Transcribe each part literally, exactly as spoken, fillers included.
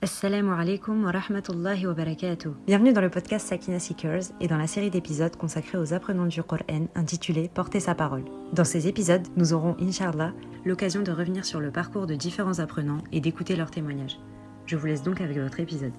Assalamu alaikum wa rahmatullahi wa barakatuh. Bienvenue dans le podcast Sakina Seekers et dans la série d'épisodes consacrés aux apprenants du Coran intitulée Porter sa parole. Dans ces épisodes, nous aurons, Inch'Allah, l'occasion de revenir sur le parcours de différents apprenants et d'écouter leurs témoignages. Je vous laisse donc avec votre épisode.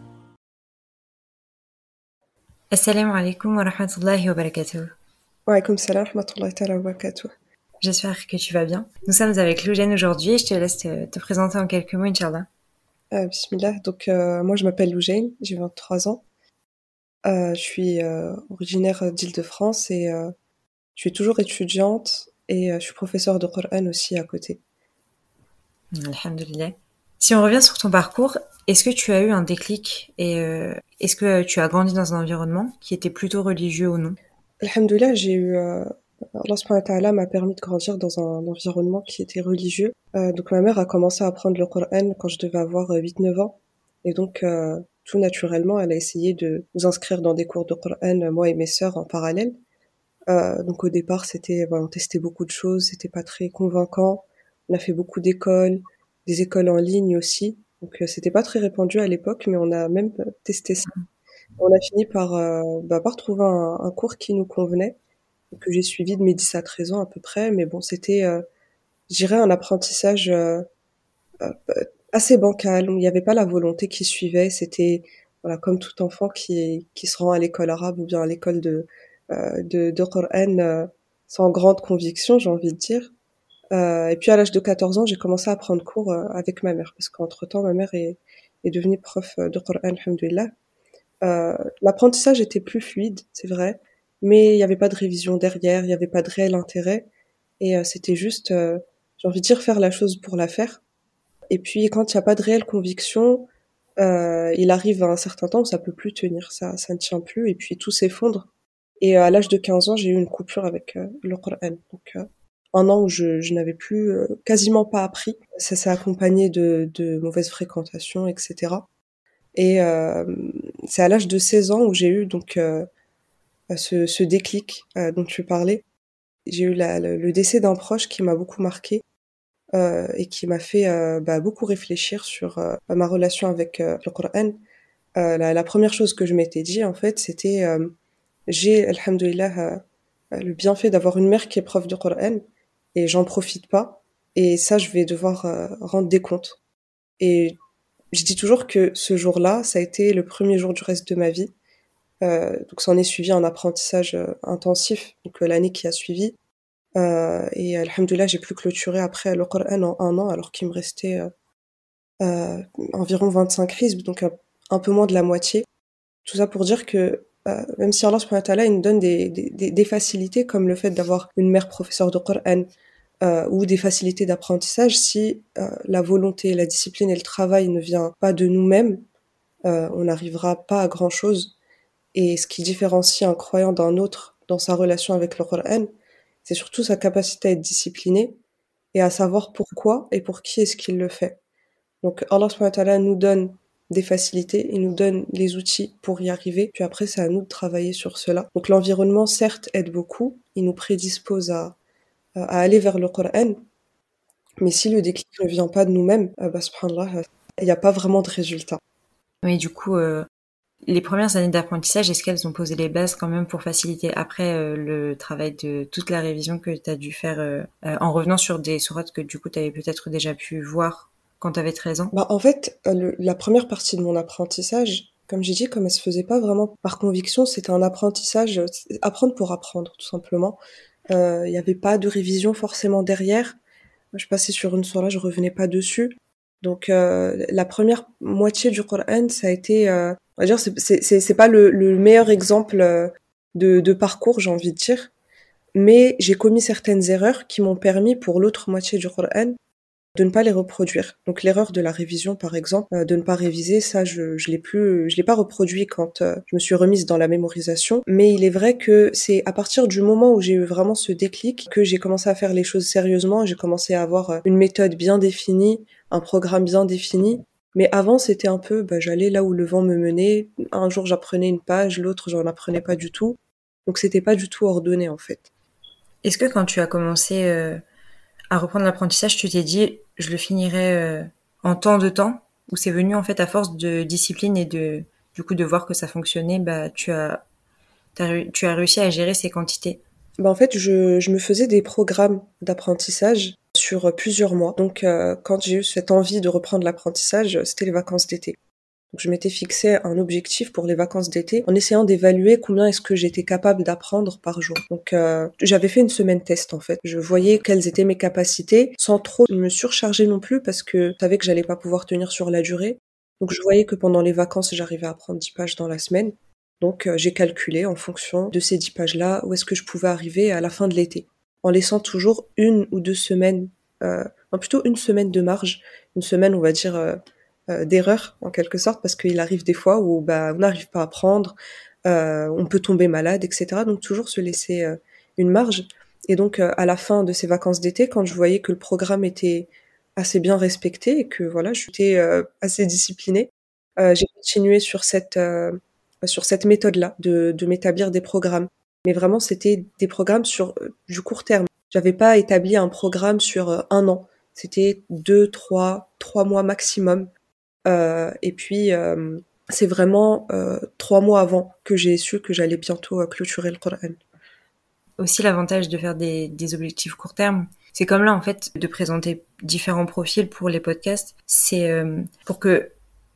Assalamu alaikum wa rahmatullahi wa barakatuh. Wa alaykoum salam wa rahmatullahi ta'ala wa barakatuh. J'espère que tu vas bien. Nous sommes avec Loujaine aujourd'hui et je te laisse te, te présenter en quelques mots, Inch'Allah. Euh, bismillah, donc euh, moi je m'appelle Loujaine, j'ai vingt-trois ans. Euh, je suis euh, originaire d'Île-de-France et euh, je suis toujours étudiante et euh, je suis professeure de Coran aussi à côté. Alhamdulillah. Si on revient sur ton parcours, est-ce que tu as eu un déclic et euh, est-ce que tu as grandi dans un environnement qui était plutôt religieux ou non? Alhamdulillah, j'ai eu... Euh, Allah subhanahu wa ta'ala m'a permis de grandir dans un environnement qui était religieux. Euh, donc ma mère a commencé à apprendre le Coran quand je devais avoir huit neuf ans. Et donc euh, tout naturellement, elle a essayé de nous inscrire dans des cours de Coran, moi et mes sœurs en parallèle. Euh, donc au départ, c'était, ben, on testait beaucoup de choses, c'était pas très convaincant. On a fait beaucoup d'écoles, des écoles en ligne aussi. Donc euh, c'était pas très répandu à l'époque, mais on a même testé ça. On a fini par, euh, bah, par trouver un, un cours qui nous convenait, que j'ai suivi de mes dix à treize ans à peu près. Mais bon, c'était, euh, je dirais, un apprentissage euh, euh, assez bancal, où il n'y avait pas la volonté qui suivait. C'était voilà, comme tout enfant qui, qui se rend à l'école arabe ou bien à l'école de, euh, de, de Coran euh, sans grande conviction, j'ai envie de dire. Euh, et puis à l'âge de quatorze ans, j'ai commencé à prendre cours euh, avec ma mère, parce qu'entre-temps, ma mère est, est devenue prof de Coran, alhamdoulilah. Euh, l'apprentissage était plus fluide, c'est vrai, mais il n'y avait pas de révision derrière, il n'y avait pas de réel intérêt, et euh, c'était juste, euh, j'ai envie de dire, faire la chose pour la faire. Et puis quand il n'y a pas de réelle conviction, euh, il arrive à un certain temps où ça peut plus tenir, ça, ça ne tient plus, et puis tout s'effondre. Et euh, à l'âge de quinze ans, j'ai eu une coupure avec euh, le Coran. Donc euh, un an où je, je n'avais plus euh, quasiment pas appris. Ça s'est accompagné de, de mauvaises fréquentations, et cetera. Et euh, c'est à l'âge de seize ans où j'ai eu donc euh, ce, ce déclic euh, dont tu parlais. J'ai eu la, le, le décès d'un proche qui m'a beaucoup marqué euh, et qui m'a fait euh, bah, beaucoup réfléchir sur euh, ma relation avec euh, le Coran. Euh, la, la première chose que je m'étais dit, en fait, c'était euh, j'ai, alhamdoulilah, euh, le bienfait d'avoir une mère qui est prof de Coran et j'en profite pas. Et ça, je vais devoir euh, rendre des comptes. Et je dis toujours que ce jour-là, ça a été le premier jour du reste de ma vie. Euh, donc, s'en est suivi un apprentissage euh, intensif, donc euh, l'année qui a suivi. Euh, et alhamdoulilah, j'ai pu clôturer après le Coran en un an, alors qu'il me restait euh, euh, environ vingt-cinq hizb, donc un, un peu moins de la moitié. Tout ça pour dire que euh, même si Allah subhanahu wa ta'ala il nous donne des, des, des facilités, comme le fait d'avoir une mère professeure de Coran, euh, ou des facilités d'apprentissage, si euh, la volonté, la discipline et le travail ne viennent pas de nous-mêmes, euh, on n'arrivera pas à grand-chose. Et ce qui différencie un croyant d'un autre dans sa relation avec le Coran, c'est surtout sa capacité à être discipliné et à savoir pourquoi et pour qui est-ce qu'il le fait. Donc Allah subhanahu wa ta'ala nous donne des facilités, il nous donne les outils pour y arriver, puis après c'est à nous de travailler sur cela. Donc l'environnement certes aide beaucoup, il nous prédispose à, à aller vers le Coran, mais si le déclic ne vient pas de nous-mêmes, euh, bah, subhanallah, il n'y a pas vraiment de résultat. Mais du coup, euh, les premières années d'apprentissage, est-ce qu'elles ont posé les bases quand même pour faciliter après euh, le travail de toute la révision que tu as dû faire euh, euh, en revenant sur des sourates que du coup tu avais peut-être déjà pu voir quand tu avais treize ans? Bah, en fait, euh, le, la première partie de mon apprentissage, comme j'ai dit, comme elle se faisait pas vraiment par conviction, c'était un apprentissage, euh, apprendre pour apprendre, tout simplement. Euh, Il n'y avait pas de révision forcément derrière. Je passais sur une sourate, je revenais pas dessus. Donc euh, la première moitié du Coran, ça a été, euh, on va dire, c'est c'est c'est c'est pas le, le meilleur exemple euh, de de parcours, j'ai envie de dire, mais j'ai commis certaines erreurs qui m'ont permis pour l'autre moitié du Coran de ne pas les reproduire. Donc l'erreur de la révision, par exemple, euh, de ne pas réviser, ça, je, je l'ai plus, je l'ai pas reproduit quand euh, je me suis remise dans la mémorisation. Mais il est vrai que c'est à partir du moment où j'ai eu vraiment ce déclic que j'ai commencé à faire les choses sérieusement. J'ai commencé à avoir euh, une méthode bien définie, un programme bien défini. Mais avant, c'était un peu, bah, j'allais là où le vent me menait. Un jour, j'apprenais une page, l'autre, j'en apprenais pas du tout. Donc c'était pas du tout ordonné, en fait. Est-ce que quand tu as commencé euh, à reprendre l'apprentissage, tu t'es dit je le finirai euh, en tant de temps ou c'est venu en fait à force de discipline et de du coup de voir que ça fonctionnait, bah tu as t'as, tu as réussi à gérer ces quantités? Bah, en fait, je, je me faisais des programmes d'apprentissage sur plusieurs mois. Donc, euh, quand j'ai eu cette envie de reprendre l'apprentissage, c'était les vacances d'été. Donc, je m'étais fixé un objectif pour les vacances d'été en essayant d'évaluer combien est-ce que j'étais capable d'apprendre par jour. Donc, euh, j'avais fait une semaine test en fait. Je voyais quelles étaient mes capacités sans trop me surcharger non plus parce que je savais que j'allais pas pouvoir tenir sur la durée. Donc, je voyais que pendant les vacances, j'arrivais à apprendre dix pages dans la semaine. Donc, euh, j'ai calculé en fonction de ces dix pages-là où est-ce que je pouvais arriver à la fin de l'été, en laissant toujours une ou deux semaines, euh, non, plutôt une semaine de marge, une semaine, on va dire, euh, euh, d'erreur en quelque sorte, parce qu'il arrive des fois où bah, on n'arrive pas à apprendre, euh, on peut tomber malade, et cetera. Donc, toujours se laisser euh, une marge. Et donc, euh, à la fin de ces vacances d'été, quand je voyais que le programme était assez bien respecté et que voilà, j'étais euh, assez disciplinée, euh, j'ai continué sur cette euh, sur cette méthode-là, de, de m'établir des programmes. Mais vraiment, c'était des programmes sur euh, du court terme. J'avais pas établi un programme sur euh, un an. C'était deux, trois, trois mois maximum. Euh, et puis, euh, c'est vraiment euh, trois mois avant que j'ai su que j'allais bientôt euh, clôturer le Coran. Aussi l'avantage de faire des, des objectifs court terme, c'est comme là en fait de présenter différents profils pour les podcasts, c'est euh, pour que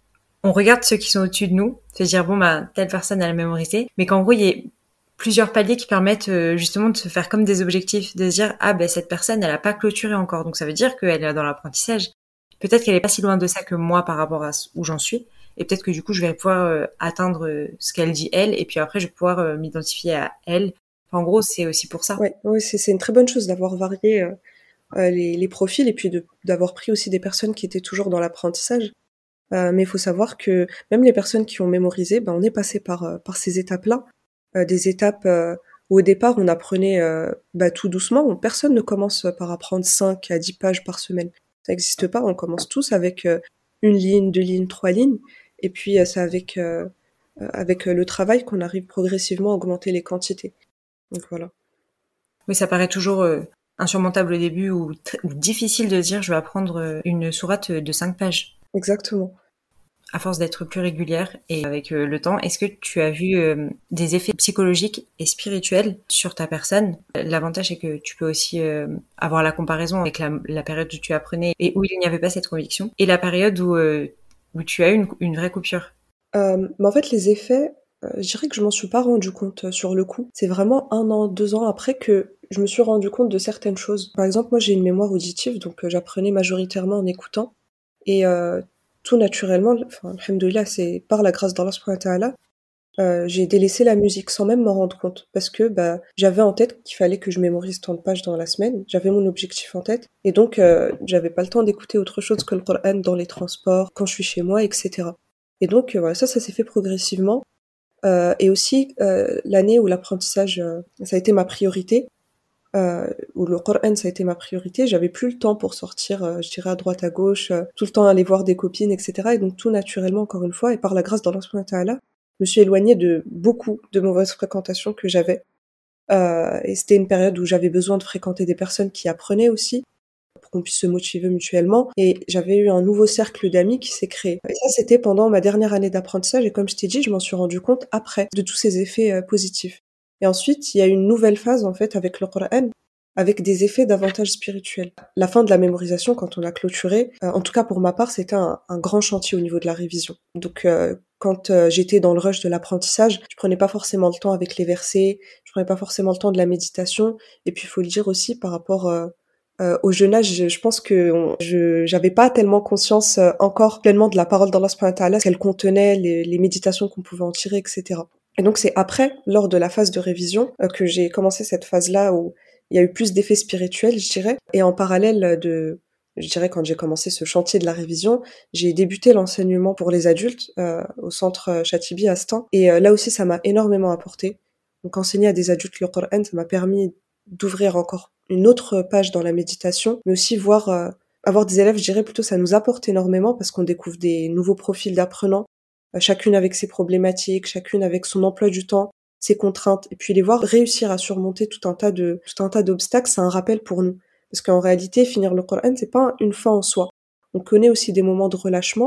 on regarde ceux qui sont au-dessus de nous, se dire bon bah telle personne elle a mémorisé, mais qu'en gros il y ait plusieurs paliers qui permettent euh, justement de se faire comme des objectifs, de se dire ah ben cette personne elle a pas clôturé encore, donc ça veut dire qu'elle est dans l'apprentissage. Peut-être qu'elle est pas si loin de ça que moi par rapport à où j'en suis, et peut-être que du coup je vais pouvoir euh, atteindre euh, ce qu'elle dit elle, et puis après je vais pouvoir euh, m'identifier à elle. Enfin, en gros c'est aussi pour ça. Ouais, ouais, c'est c'est une très bonne chose d'avoir varié euh, euh, les, les profils et puis de d'avoir pris aussi des personnes qui étaient toujours dans l'apprentissage. Euh, mais il faut savoir que même les personnes qui ont mémorisé, ben, on est passé par, euh, par ces étapes-là. Euh, des étapes euh, où au départ, on apprenait euh, bah, tout doucement. On- personne ne commence par apprendre cinq à dix pages par semaine. Ça n'existe pas. On commence tous avec euh, une ligne, deux lignes, trois lignes. Et puis, euh, c'est avec, euh, euh, avec euh, le travail qu'on arrive progressivement à augmenter les quantités. Donc voilà. Oui, ça paraît toujours euh, insurmontable au début ou, tr- ou difficile de dire je vais apprendre euh, une sourate de cinq pages. Exactement. À force d'être plus régulière et avec euh, le temps, est-ce que tu as vu euh, des effets psychologiques et spirituels sur ta personne? L'avantage c'est que tu peux aussi euh, avoir la comparaison avec la, la période où tu apprenais et où il n'y avait pas cette conviction et la période où, euh, où tu as eu une, une vraie coupure. Euh, mais en fait, les effets, euh, je dirais que je m'en suis pas rendu compte euh, sur le coup. C'est vraiment un an, deux ans après que je me suis rendu compte de certaines choses. Par exemple, moi, j'ai une mémoire auditive, donc euh, j'apprenais majoritairement en écoutant. Et euh, tout naturellement, enfin, alhamdoulilah, c'est par la grâce d'Allah subhanahu wa ta'ala, euh, j'ai délaissé la musique sans même m'en rendre compte. Parce que bah, j'avais en tête qu'il fallait que je mémorise tant de pages dans la semaine. J'avais mon objectif en tête. Et donc, euh, j'avais pas le temps d'écouter autre chose que le Coran dans les transports, quand je suis chez moi, et cetera. Et donc, euh, voilà, ça, ça s'est fait progressivement. Euh, et aussi, euh, l'année où l'apprentissage, euh, ça a été ma priorité, euh, où le Coran, ça a été ma priorité, j'avais plus le temps pour sortir, euh, je dirais, à droite, à gauche, euh, tout le temps aller voir des copines, et cetera. Et donc, tout naturellement, encore une fois, et par la grâce d'Allah subhanahu wa ta'ala, je me suis éloignée de beaucoup de mauvaises fréquentations que j'avais. Euh, et c'était une période où j'avais besoin de fréquenter des personnes qui apprenaient aussi, pour qu'on puisse se motiver mutuellement. Et j'avais eu un nouveau cercle d'amis qui s'est créé. Et ça, c'était pendant ma dernière année d'apprentissage. Et comme je t'ai dit, je m'en suis rendu compte après de tous ces effets euh, positifs. Et ensuite, il y a une nouvelle phase, en fait, avec le Coran, avec des effets davantage spirituels. La fin de la mémorisation, quand on a clôturé, euh, en tout cas pour ma part, c'était un, un grand chantier au niveau de la révision. Donc, euh, quand euh, j'étais dans le rush de l'apprentissage, je prenais pas forcément le temps avec les versets, je prenais pas forcément le temps de la méditation. Et puis, il faut le dire aussi par rapport euh, euh, au jeune âge, je, je pense que on- je j'avais pas tellement conscience euh, encore pleinement de la parole d'Allah subhanahu wa ta'ala, ce qu'elle contenait, les, les méditations qu'on pouvait en tirer, et cetera. Et donc c'est après, lors de la phase de révision, euh, que j'ai commencé cette phase-là où il y a eu plus d'effets spirituels, je dirais. Et en parallèle de, je dirais, quand j'ai commencé ce chantier de la révision, j'ai débuté l'enseignement pour les adultes euh, au centre euh, Chatibi à Stan. Et euh, là aussi, ça m'a énormément apporté. Donc enseigner à des adultes le Coran, ça m'a permis d'ouvrir encore une autre page dans la méditation, mais aussi voir, euh, avoir des élèves, je dirais plutôt, ça nous apporte énormément parce qu'on découvre des nouveaux profils d'apprenants, euh, chacune avec ses problématiques, chacune avec son emploi du temps, ses contraintes, et puis les voir réussir à surmonter tout un tas de, tout un tas d'obstacles, c'est un rappel pour nous. Parce qu'en réalité, finir le Coran, c'est pas une fin en soi. On connaît aussi des moments de relâchement,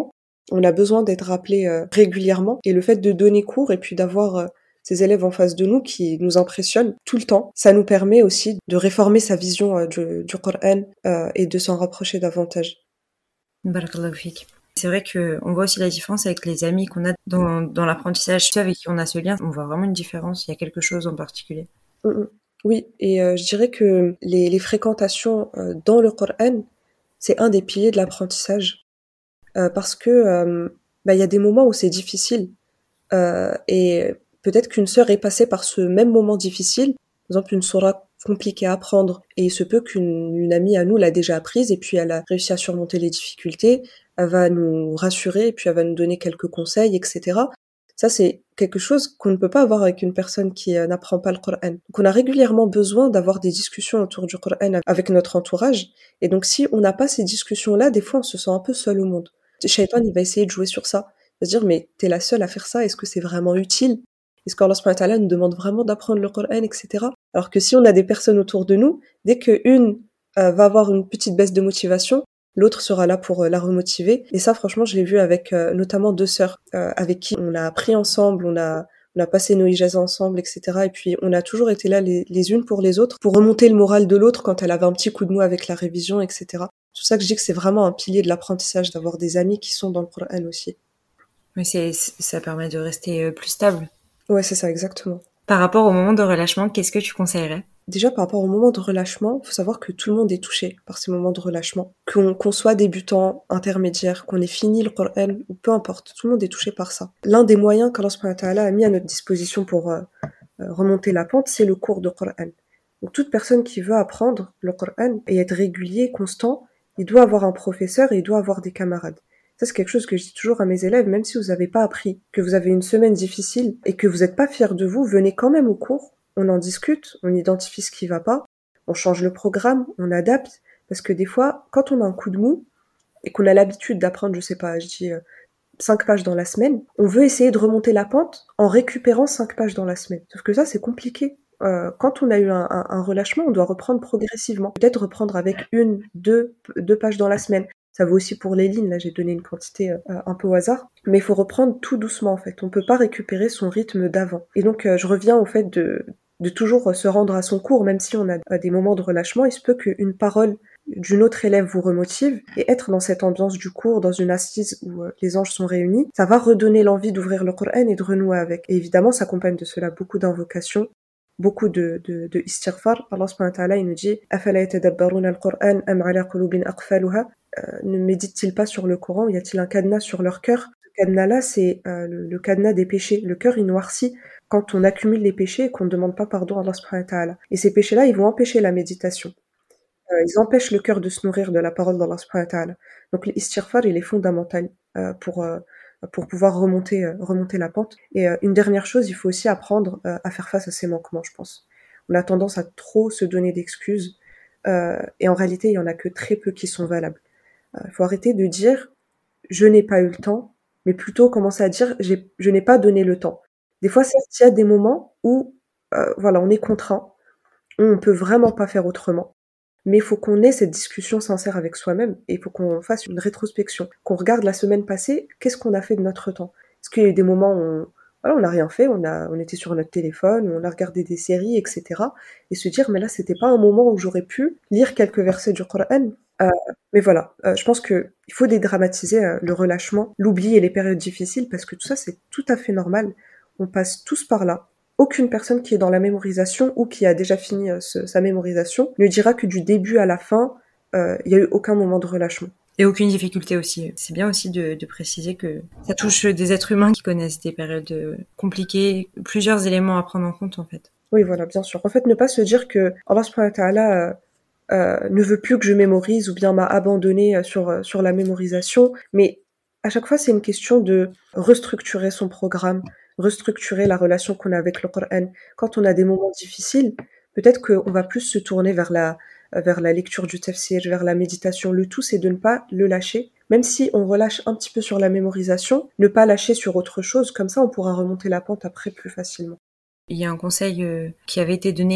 On a besoin d'être rappelé euh, régulièrement. Et le fait de donner cours et puis d'avoir euh, ces élèves en face de nous qui nous impressionnent tout le temps, ça nous permet aussi de réformer sa vision euh, du, du Coran euh, et de s'en rapprocher davantage. Barakallahu fik. C'est vrai qu'on voit aussi la différence avec les amis qu'on a dans, dans l'apprentissage. Ceux avec qui on a ce lien, on voit vraiment une différence. Il y a quelque chose en particulier. Mm-mm. Oui, et euh, je dirais que les, les fréquentations euh, dans le Coran, c'est un des piliers de l'apprentissage. Euh, parce que euh, bah, y a des moments où c'est difficile. Euh, et peut-être qu'une sœur est passée par ce même moment difficile, par exemple une sourate compliquée à apprendre, et il se peut qu'une une amie à nous l'a déjà apprise, et puis elle a réussi à surmonter les difficultés, elle va nous rassurer, et puis elle va nous donner quelques conseils, et cetera. Ça, c'est quelque chose qu'on ne peut pas avoir avec une personne qui euh, n'apprend pas le Coran. Donc on a régulièrement besoin d'avoir des discussions autour du Coran avec notre entourage, et donc si on n'a pas ces discussions-là, des fois on se sent un peu seul au monde. Shaitan, il va essayer de jouer sur ça. Il va se dire, mais t'es la seule à faire ça, est-ce que c'est vraiment utile? Est-ce qu'Allah subhanahu wa ta'ala nous demande vraiment d'apprendre le Coran, et cetera. Alors que si on a des personnes autour de nous, dès qu'une euh, va avoir une petite baisse de motivation, l'autre sera là pour euh, la remotiver. Et ça, franchement, je l'ai vu avec euh, notamment deux sœurs euh, avec qui on a appris ensemble, on a on a passé nos ijazas ensemble, et cetera. Et puis, on a toujours été là les, les unes pour les autres, pour remonter le moral de l'autre quand elle avait un petit coup de mou avec la révision, et cetera. C'est pour ça que je dis que c'est vraiment un pilier de l'apprentissage, d'avoir des amis qui sont dans le Coran aussi. Mais c'est, ça permet de rester plus stable. Ouais, c'est ça, exactement. Par rapport au moment de relâchement, qu'est-ce que tu conseillerais? Déjà, par rapport au moment de relâchement, il faut savoir que tout le monde est touché par ces moments de relâchement. Qu'on, qu'on soit débutant, intermédiaire, qu'on ait fini le Coran, ou peu importe, tout le monde est touché par ça. L'un des moyens qu'Allah subhanahu wa ta'ala a mis à notre disposition pour euh, remonter la pente, c'est le cours de Coran. Donc toute personne qui veut apprendre le Coran et être régulier, constant, il doit avoir un professeur et il doit avoir des camarades. Ça, c'est quelque chose que je dis toujours à mes élèves, même si vous n'avez pas appris, que vous avez une semaine difficile et que vous n'êtes pas fiers de vous, venez quand même au cours, on en discute, on identifie ce qui va pas, on change le programme, on adapte, parce que des fois, quand on a un coup de mou et qu'on a l'habitude d'apprendre, je sais pas, je dis euh, cinq pages dans la semaine, on veut essayer de remonter la pente en récupérant cinq pages dans la semaine. Sauf que ça, c'est compliqué. Euh, quand on a eu un, un, un relâchement, on doit reprendre progressivement. Peut-être reprendre avec une, deux, deux pages dans la semaine. Ça vaut aussi pour les lignes, là j'ai donné une quantité euh, un peu au hasard. Mais il faut reprendre tout doucement en fait. On peut pas récupérer son rythme d'avant. Et donc euh, je reviens au fait de, de toujours se rendre à son cours, même si on a des moments de relâchement. Il se peut qu'une parole d'une autre élève vous remotive, et être dans cette ambiance du cours, dans une assise où euh, les anges sont réunis, ça va redonner l'envie d'ouvrir le Coran et de renouer avec. Et évidemment, ça accompagne de cela beaucoup d'invocations, beaucoup de, de, de istighfar. Allah subhanahu wa ta'ala, il nous dit أَفَلَا يَتَدَبَّرُونَ الْقُرْآنَ أَمْ عَلَى قُلُوبٍ أَقْفَالُهَا euh, Ne méditent-ils pas sur le Coran? Y a-t-il un cadenas sur leur cœur? Ce cadenas-là, c'est euh, le, le cadenas des péchés. Le cœur, il noircit quand on accumule les péchés et qu'on ne demande pas pardon à Allah subhanahu wa ta'ala. Et ces péchés-là, ils vont empêcher la méditation. Euh, ils empêchent le cœur de se nourrir de la parole d'Allah subhanahu wa ta'ala. Donc l'istighfar, il est fondamental euh, pour, euh, pour pouvoir remonter, euh, remonter la pente. Et euh, une dernière chose, il faut aussi apprendre euh, à faire face à ces manquements, je pense. On a tendance à trop se donner d'excuses, euh, et en réalité, il y en a que très peu qui sont valables. Il euh, faut arrêter de dire « je n'ai pas eu le temps », mais plutôt commencer à dire j'ai, « je n'ai pas donné le temps ». Des fois, certes, il y a des moments où euh, voilà, on est contraint, on ne peut vraiment pas faire autrement. Mais il faut qu'on ait cette discussion sincère avec soi-même, et il faut qu'on fasse une rétrospection, qu'on regarde la semaine passée, qu'est-ce qu'on a fait de notre temps? Est-ce qu'il y a eu des moments où on voilà, on n'a rien fait, on, a, on était sur notre téléphone, on a regardé des séries, et cetera. Et se dire, mais là, c'était pas un moment où j'aurais pu lire quelques versets du Coran. Euh, mais voilà, euh, je pense qu'il faut dédramatiser euh, le relâchement, l'oubli et les périodes difficiles, parce que tout ça, c'est tout à fait normal. On passe tous par là. Aucune personne qui est dans la mémorisation ou qui a déjà fini euh, ce, sa mémorisation ne dira que du début à la fin, il euh, n'y a eu aucun moment de relâchement. Et aucune difficulté aussi. C'est bien aussi de, de préciser que ça touche des êtres humains qui connaissent des périodes compliquées, plusieurs éléments à prendre en compte en fait. Oui, voilà, bien sûr. En fait, ne pas se dire que Allah subhanahu wa ta'ala euh, euh, ne veut plus que je mémorise ou bien m'a abandonné sur, sur la mémorisation, mais à chaque fois, c'est une question de restructurer son programme, restructurer la relation qu'on a avec le Coran. Quand on a des moments difficiles, peut-être qu'on va plus se tourner vers la, vers la lecture du tafsir, vers la méditation. Le tout, c'est de ne pas le lâcher. Même si on relâche un petit peu sur la mémorisation, ne pas lâcher sur autre chose. Comme ça, on pourra remonter la pente après plus facilement. Il y a un conseil euh, qui avait été donné,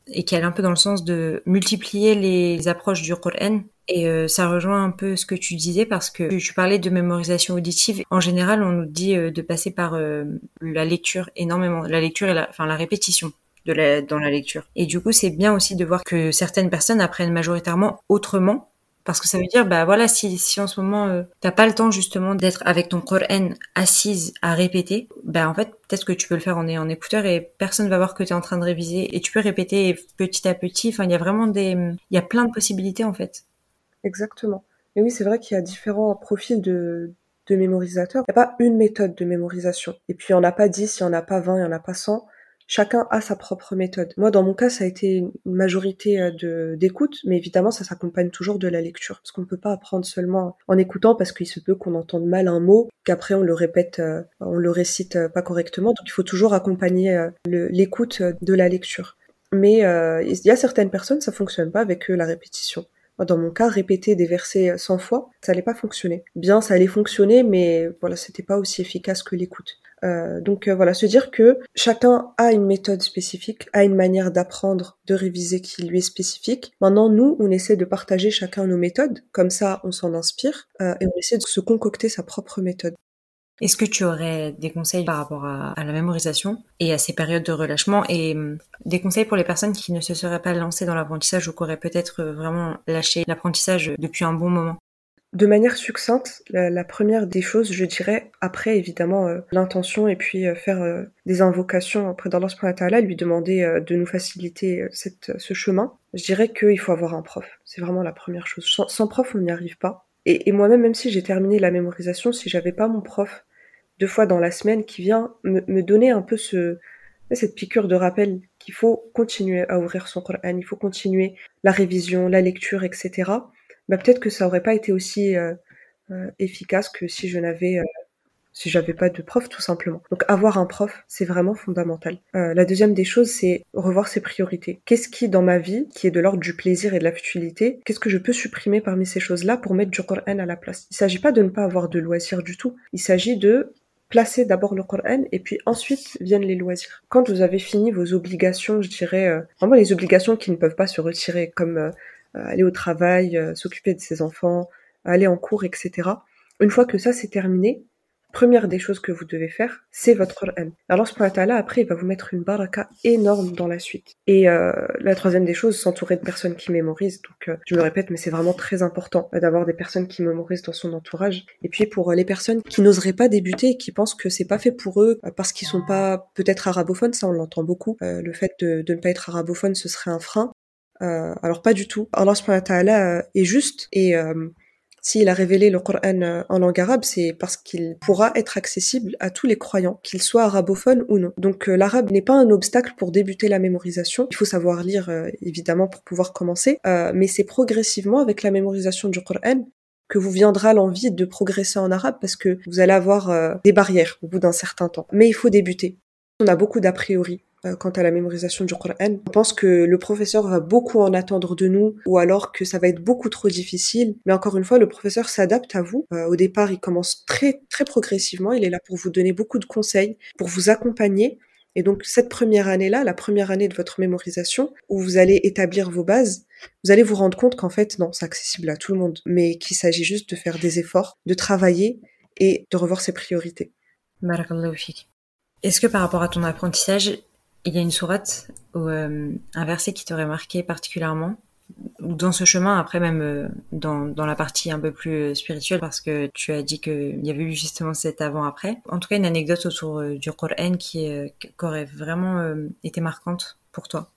et qui allait un peu dans le sens de multiplier les approches du Coran. Et euh, ça rejoint un peu ce que tu disais parce que tu parlais de mémorisation auditive. En général, on nous dit euh, de passer par euh, la lecture énormément, la lecture et la, enfin la répétition de la, dans la lecture. Et du coup, c'est bien aussi de voir que certaines personnes apprennent majoritairement autrement. Parce que ça veut dire, bah voilà, si, si en ce moment, euh, t'as pas le temps justement d'être avec ton Coran assise à répéter, bah en fait, peut-être que tu peux le faire en, en écouteur et personne va voir que t'es en train de réviser et tu peux répéter petit à petit. Enfin, il y a vraiment des, il y a plein de possibilités en fait. Exactement. Et oui, c'est vrai qu'il y a différents profils de, de mémorisateurs. Il n'y a pas une méthode de mémorisation. Et puis, il n'y en a pas dix, il n'y en a pas vingt, il n'y en a pas cent. Chacun a sa propre méthode. Moi, dans mon cas, ça a été une majorité euh, de, d'écoute, mais évidemment, ça s'accompagne toujours de la lecture. Parce qu'on ne peut pas apprendre seulement en écoutant, parce qu'il se peut qu'on entende mal un mot, qu'après on le répète, euh, on le récite euh, pas correctement. Donc, il faut toujours accompagner euh, le, l'écoute euh, de la lecture. Mais euh, il y a certaines personnes, ça fonctionne pas avec euh, la répétition. Dans mon cas, répéter des versets cent fois, ça allait pas fonctionner. Bien, ça allait fonctionner, mais voilà, c'était pas aussi efficace que l'écoute. Euh, donc euh, voilà, se dire que chacun a une méthode spécifique, a une manière d'apprendre, de réviser qui lui est spécifique. Maintenant, nous, on essaie de partager chacun nos méthodes, comme ça, on s'en inspire, euh, et on essaie de se concocter sa propre méthode. Est-ce que tu aurais des conseils par rapport à, à la mémorisation et à ces périodes de relâchement et euh, des conseils pour les personnes qui ne se seraient pas lancées dans l'apprentissage ou qui auraient peut-être vraiment lâché l'apprentissage depuis un bon moment? De manière succincte, la, la première des choses, je dirais, après évidemment euh, l'intention et puis euh, faire euh, des invocations auprès d'Allah subhanahu wa ta'ala, lui demander euh, de nous faciliter euh, cette, ce chemin, je dirais qu'il faut avoir un prof. C'est vraiment la première chose. Sans, sans prof, on n'y arrive pas. Et, et moi-même, même si j'ai terminé la mémorisation, si j'avais pas mon prof deux fois dans la semaine qui vient me, me donner un peu ce, cette piqûre de rappel qu'il faut continuer à ouvrir son Coran, il faut continuer la révision, la lecture, et cetera, bah peut-être que ça aurait pas été aussi euh, euh, efficace que si je n'avais euh, si j'avais pas de prof tout simplement. Donc avoir un prof, c'est vraiment fondamental. Euh, la deuxième des choses, c'est revoir ses priorités. Qu'est-ce qui dans ma vie, qui est de l'ordre du plaisir et de la futilité, qu'est-ce que je peux supprimer parmi ces choses-là pour mettre du Coran à la place? Il s'agit pas de ne pas avoir de loisirs du tout. Il s'agit de placer d'abord le Coran et puis ensuite viennent les loisirs. Quand vous avez fini vos obligations, je dirais euh, vraiment les obligations qui ne peuvent pas se retirer, comme euh, aller au travail, euh, s'occuper de ses enfants, aller en cours, et cetera. Une fois que ça c'est terminé, première des choses que vous devez faire, c'est votre Coran. Alors subhanahu wa ta'ala, après, il va vous mettre une baraka énorme dans la suite. Et euh, la troisième des choses, s'entourer de personnes qui mémorisent. Donc, euh, je me répète, mais c'est vraiment très important euh, d'avoir des personnes qui mémorisent dans son entourage. Et puis, pour euh, les personnes qui n'oseraient pas débuter et qui pensent que c'est pas fait pour eux euh, parce qu'ils sont pas peut-être arabophones, ça on l'entend beaucoup. Euh, le fait de, de ne pas être arabophone, ce serait un frein. Euh, alors pas du tout. Allah subhanahu wa ta'ala est juste et euh, s'il a révélé le Coran en langue arabe, c'est parce qu'il pourra être accessible à tous les croyants, qu'ils soient arabophones ou non. Donc euh, l'arabe n'est pas un obstacle pour débuter la mémorisation. Il faut savoir lire, euh, évidemment, pour pouvoir commencer, euh, mais c'est progressivement, avec la mémorisation du Coran, que vous viendra l'envie de progresser en arabe, parce que vous allez avoir euh, des barrières au bout d'un certain temps. Mais il faut débuter. On a beaucoup d'a priori euh, quant à la mémorisation du Coran. On pense que le professeur va beaucoup en attendre de nous, ou alors que ça va être beaucoup trop difficile. Mais encore une fois, le professeur s'adapte à vous. Euh, au départ, il commence très très progressivement. Il est là pour vous donner beaucoup de conseils, pour vous accompagner. Et donc cette première année-là, la première année de votre mémorisation, où vous allez établir vos bases, vous allez vous rendre compte qu'en fait, non, c'est accessible à tout le monde, mais qu'il s'agit juste de faire des efforts, de travailler et de revoir ses priorités. Barakallahu fik. Est-ce que par rapport à ton apprentissage, il y a une sourate ou euh, un verset qui t'aurait marqué particulièrement, ou dans ce chemin, après même euh, dans, dans la partie un peu plus spirituelle, parce que tu as dit qu'il y avait eu justement cet avant-après. En tout cas, une anecdote autour euh, du Coran qui, euh, qui aurait vraiment euh, été marquante pour toi.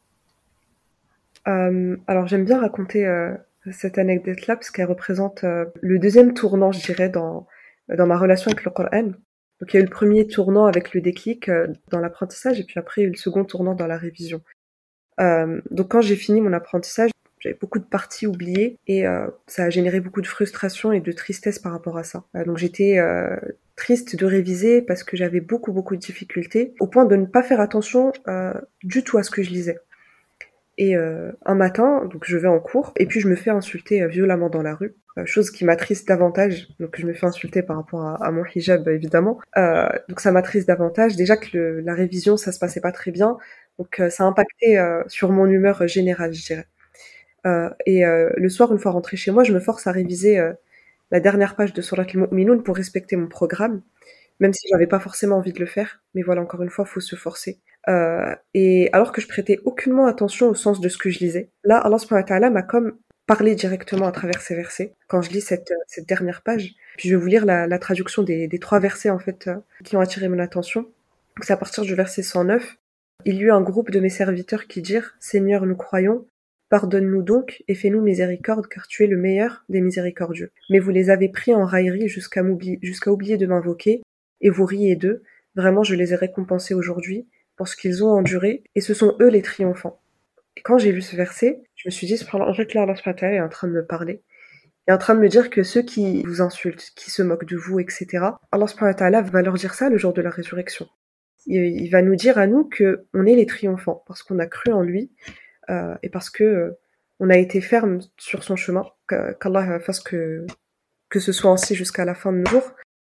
Euh, alors j'aime bien raconter euh, cette anecdote-là parce qu'elle représente euh, le deuxième tournant, je dirais, dans, dans ma relation avec le Coran. Donc il y a eu le premier tournant avec le déclic euh, dans l'apprentissage et puis après il y a eu le second tournant dans la révision. Euh, donc quand j'ai fini mon apprentissage, j'avais beaucoup de parties oubliées et euh, ça a généré beaucoup de frustration et de tristesse par rapport à ça. Euh, donc j'étais euh, triste de réviser parce que j'avais beaucoup beaucoup de difficultés au point de ne pas faire attention euh, du tout à ce que je lisais. Et euh, un matin, donc je vais en cours, et puis je me fais insulter euh, violemment dans la rue, euh, chose qui m'attriste davantage. Donc je me fais insulter par rapport à, à mon hijab, évidemment. Euh, donc ça m'attriste davantage. Déjà que le, la révision, ça se passait pas très bien. Donc euh, ça a impacté euh, sur mon humeur générale, je dirais. Euh, et euh, le soir, une fois rentrée chez moi, je me force à réviser euh, la dernière page de Surat al-Mu'minun pour respecter mon programme, même si j'avais pas forcément envie de le faire. Mais voilà, encore une fois, faut se forcer. Euh, et alors que je prêtais aucunement attention au sens de ce que je lisais, là, Allah subhanahu wa ta'ala m'a comme parlé directement à travers ces versets, quand je lis cette, cette dernière page. Puis je vais vous lire la, la traduction des, des trois versets, en fait, euh, qui ont attiré mon attention. Donc c'est à partir du verset cent neuf. Il y eut un groupe de mes serviteurs qui dirent, Seigneur, nous croyons, pardonne-nous donc et fais-nous miséricorde, car tu es le meilleur des miséricordieux. Mais vous les avez pris en raillerie jusqu'à m'oublier, jusqu'à oublier de m'invoquer, et vous riez d'eux. Vraiment, je les ai récompensés aujourd'hui pour ce qu'ils ont enduré, et ce sont eux les triomphants. Et quand j'ai lu ce verset, je me suis dit, en fait, là, Allah subhanahu wa ta'ala est en train de me parler. Il est en train de me dire que ceux qui vous insultent, qui se moquent de vous, et cetera, Allah subhanahu wa ta'ala va leur dire ça le jour de la résurrection. Il, il va nous dire à nous que on est les triomphants, parce qu'on a cru en lui, euh, et parce que euh, on a été ferme sur son chemin, qu'Allah fasse que, que ce soit ainsi jusqu'à la fin de nos jours.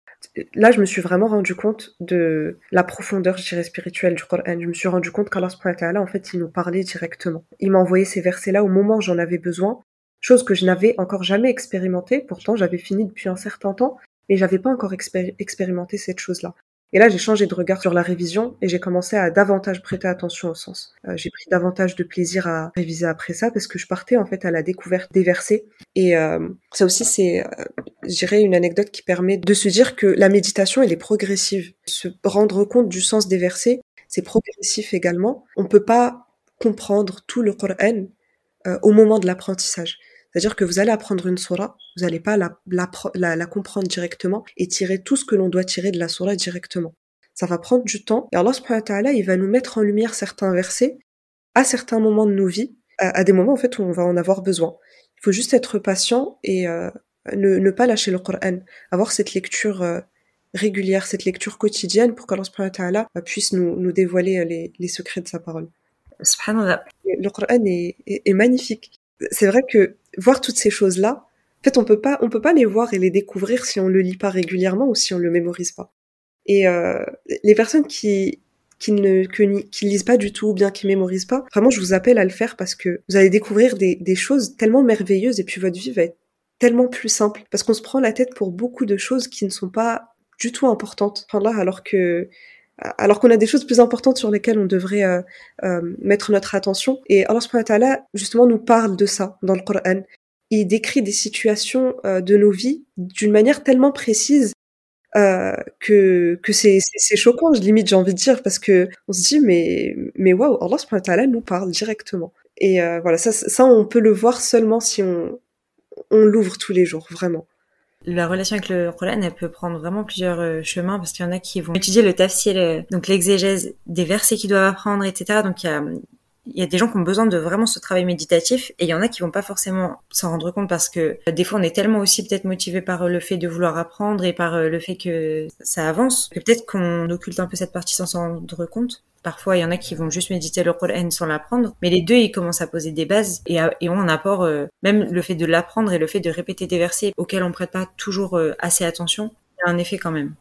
Là, je me suis vraiment rendu compte de la profondeur, je dirais, spirituelle du Coran. Je me suis rendu compte qu'Allah subhanahu wa ta'ala, en fait, il nous parlait directement. Il m'a envoyé ces versets-là au moment où j'en avais besoin, chose que je n'avais encore jamais expérimentée. Pourtant, j'avais fini depuis un certain temps, mais j'avais pas encore expéri- expérimenté cette chose-là. Et là, j'ai changé de regard sur la révision et j'ai commencé à davantage prêter attention au sens. Euh, j'ai pris davantage de plaisir à réviser après ça parce que je partais en fait à la découverte des versets. Et euh, ça aussi, c'est, euh, je dirais, une anecdote qui permet de se dire que la méditation, elle est progressive. Se rendre compte du sens des versets, c'est progressif également. On peut pas comprendre tout le Coran euh, au moment de l'apprentissage. C'est-à-dire que vous allez apprendre une sourate, vous n'allez pas la, la, la, la comprendre directement et tirer tout ce que l'on doit tirer de la sourate directement. Ça va prendre du temps et Allah subhanahu wa ta'ala, il va nous mettre en lumière certains versets à certains moments de nos vies, à, à des moments en fait où on va en avoir besoin. Il faut juste être patient et euh, ne, ne pas lâcher le Coran, avoir cette lecture euh, régulière, cette lecture quotidienne pour qu'Allah subhanahu wa ta'ala puisse nous, nous dévoiler les, les secrets de sa parole. Subhanallah. Le Coran est, est, est magnifique. C'est vrai que voir toutes ces choses-là, en fait, on peut pas, on peut pas les voir et les découvrir si on le lit pas régulièrement ou si on le mémorise pas. Et euh, les personnes qui qui ne que, qui lisent pas du tout ou bien qui mémorisent pas, vraiment, je vous appelle à le faire parce que vous allez découvrir des des choses tellement merveilleuses et puis votre vie va être tellement plus simple parce qu'on se prend la tête pour beaucoup de choses qui ne sont pas du tout importantes. Enfin là, alors que alors qu'on a des choses plus importantes sur lesquelles on devrait euh, euh, mettre notre attention. Et Allah subhanahu wa ta'ala, justement, nous parle de ça dans le Coran. Il décrit des situations euh, de nos vies d'une manière tellement précise euh, que que c'est, c'est c'est choquant, limite j'ai envie de dire, parce que on se dit mais mais waouh, Allah subhanahu wa ta'ala nous parle directement. Et euh, voilà, ça ça on peut le voir seulement si on on l'ouvre tous les jours, vraiment. La relation avec le Coran, elle peut prendre vraiment plusieurs euh, chemins parce qu'il y en a qui vont étudier le tafsir, euh, donc l'exégèse des versets qu'ils doivent apprendre, et cetera. Donc il y a, il y a des gens qui ont besoin de vraiment ce travail méditatif et il y en a qui vont pas forcément s'en rendre compte parce que euh, des fois on est tellement aussi peut-être motivé par euh, le fait de vouloir apprendre et par euh, le fait que ça avance que peut-être qu'on occulte un peu cette partie sans s'en rendre compte. Parfois, il y en a qui vont juste méditer le Coran sans l'apprendre, mais les deux, ils commencent à poser des bases et, à, et ont un apport, euh, même le fait de l'apprendre et le fait de répéter des versets auxquels on prête pas toujours euh, assez attention, il y a un effet quand même.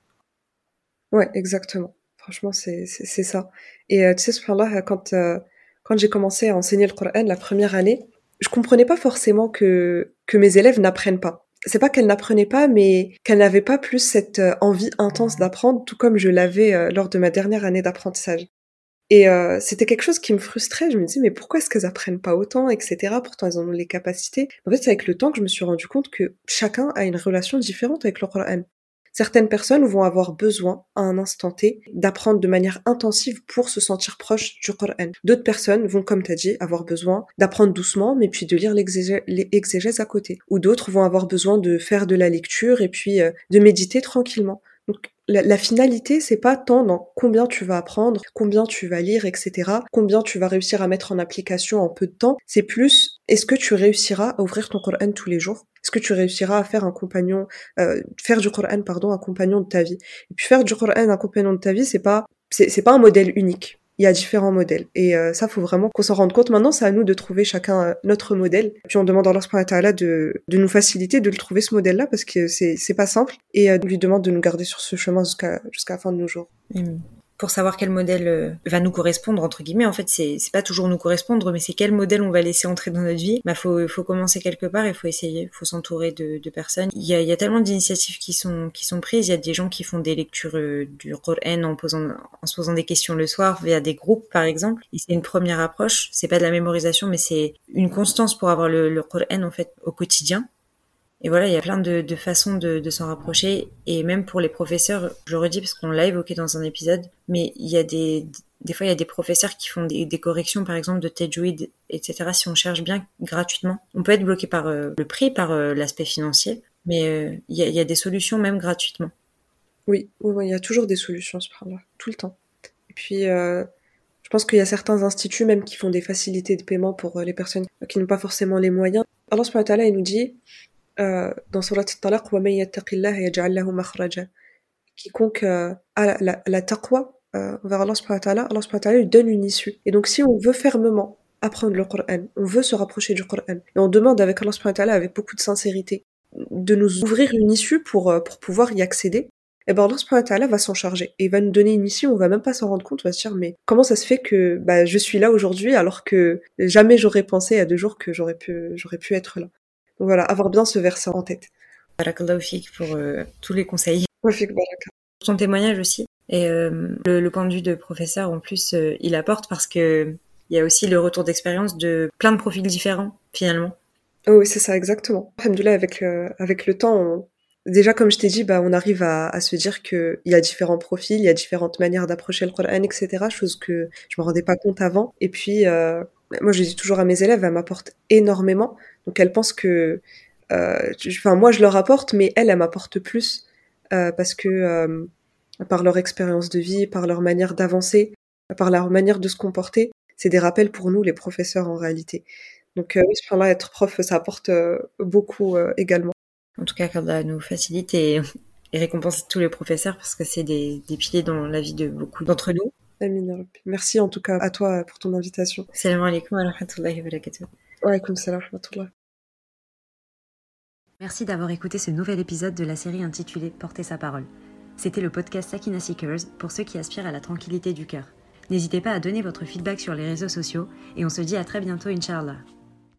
Ouais, exactement. Franchement, c'est c'est, c'est ça. Et euh, tu sais, subhanallah, quand euh, quand j'ai commencé à enseigner le Coran la première année, je comprenais pas forcément que que mes élèves n'apprennent pas. C'est pas qu'elles n'apprenaient pas, mais qu'elles n'avaient pas plus cette euh, envie intense d'apprendre, tout comme je l'avais euh, lors de ma dernière année d'apprentissage. Et euh, c'était quelque chose qui me frustrait. Je me disais, mais pourquoi est-ce qu'elles apprennent pas autant, et cetera. Pourtant, elles en ont les capacités. En fait, c'est avec le temps que je me suis rendu compte que chacun a une relation différente avec le Coran. Certaines personnes vont avoir besoin, à un instant T, d'apprendre de manière intensive pour se sentir proche du Coran. D'autres personnes vont, comme tu as dit, avoir besoin d'apprendre doucement, mais puis de lire l'exégèse à côté. Ou d'autres vont avoir besoin de faire de la lecture et puis euh, de méditer tranquillement. Donc, la, la finalité, c'est pas tant dans combien tu vas apprendre, combien tu vas lire, et cetera, combien tu vas réussir à mettre en application en peu de temps. C'est plus, est-ce que tu réussiras à ouvrir ton Coran tous les jours? Est-ce que tu réussiras à faire un compagnon, euh, faire du Coran, pardon, un compagnon de ta vie? Et puis faire du Coran un compagnon de ta vie, c'est pas, c'est, c'est pas un modèle unique. Il y a différents modèles. Et euh, ça, faut vraiment qu'on s'en rende compte. Maintenant, c'est à nous de trouver chacun euh, notre modèle. Puis on demande à Allah subhanahu wa ta'ala de, de nous faciliter de le trouver, ce modèle-là, parce que c'est, c'est pas simple. Et euh, on lui demande de nous garder sur ce chemin jusqu'à, jusqu'à la fin de nos jours. Mmh. pour savoir quel modèle euh, va nous correspondre, entre guillemets. En fait, c'est, c'est pas toujours nous correspondre, mais c'est quel modèle on va laisser entrer dans notre vie. Bah, faut, faut commencer quelque part et faut essayer, faut s'entourer de, de personnes. Il y a, il y a tellement d'initiatives qui sont, qui sont prises. Il y a des gens qui font des lectures euh, du Coran en posant, en se posant des questions le soir via des groupes, par exemple. Et c'est une première approche. C'est pas de la mémorisation, mais c'est une constance pour avoir le, le Coran, en fait, au quotidien. Et voilà, il y a plein de, de façons de, de s'en rapprocher. Et même pour les professeurs, je le redis parce qu'on l'a évoqué dans un épisode, mais il y a des, des fois, il y a des professeurs qui font des, des corrections, par exemple, de tajwid, et cetera. Si on cherche bien gratuitement, on peut être bloqué par euh, le prix, par euh, l'aspect financier, mais euh, il y a, il y a des solutions même gratuitement. Oui, oui, oui, il y a toujours des solutions, subhanallah, tout le temps. Et puis, euh, je pense qu'il y a certains instituts même qui font des facilités de paiement pour euh, les personnes qui n'ont pas forcément les moyens. Allah subhanahu wa ta'ala, il nous dit euh, dans Surat At-Talaq, وَمَن يَتَّقِ اللَّهَ يَجْعَل لَهُ مَخْرَجًا. Quiconque euh, a la, la, la taqwa euh, envers Allah subhanahu wa ta'ala, Allah subhanahu wa ta'ala lui donne une issue. Et donc, si on veut fermement apprendre le Coran, on veut se rapprocher du Coran, et on demande avec Allah subhanahu wa ta'ala, avec beaucoup de sincérité, de nous ouvrir une issue pour, euh, pour pouvoir y accéder, et ben Allah subhanahu wa ta'ala va s'en charger et il va nous donner une mission, on va même pas s'en rendre compte, on va se dire mais comment ça se fait que bah je suis là aujourd'hui alors que jamais j'aurais pensé à deux jours que j'aurais pu j'aurais pu être là. Donc voilà, avoir bien ce verset en tête. Barakallahu fik pour euh, tous les conseils. Ouais, fik baraka. Pour ton témoignage aussi. Et euh, le, le point de vue de professeur en plus euh, il apporte parce que il y a aussi le retour d'expérience de plein de profils différents finalement. Oh oui, c'est ça exactement. Alhamdoulilah, avec euh, avec le temps on... Déjà, comme je t'ai dit, bah, on arrive à, à se dire qu'il y a différents profils, il y a différentes manières d'approcher le Coran, et cetera. Chose que je me rendais pas compte avant. Et puis, euh, moi, je dis toujours à mes élèves, elles m'apportent énormément. Donc, elles pensent que, euh, enfin, moi, je leur apporte, mais elles, elles m'apportent plus euh, parce que euh, par leur expérience de vie, par leur manière d'avancer, par leur manière de se comporter, c'est des rappels pour nous, les professeurs, en réalité. Donc, euh, oui, subhanallah, être prof, ça apporte euh, beaucoup euh, également. En tout cas, qu'Allah nous facilite et, et récompense tous les professeurs parce que c'est des, des piliers dans la vie de beaucoup d'entre nous. Amin ya Rabbi. Merci en tout cas à toi pour ton invitation. Salam alaikum wa rahmatullahi wa barakatuh. Wa alaykoum salam wa rahmatullah. Merci d'avoir écouté ce nouvel épisode de la série intitulée Porter sa parole. C'était le podcast Sakina Seekers pour ceux qui aspirent à la tranquillité du cœur. N'hésitez pas à donner votre feedback sur les réseaux sociaux et on se dit à très bientôt, Inch'Allah.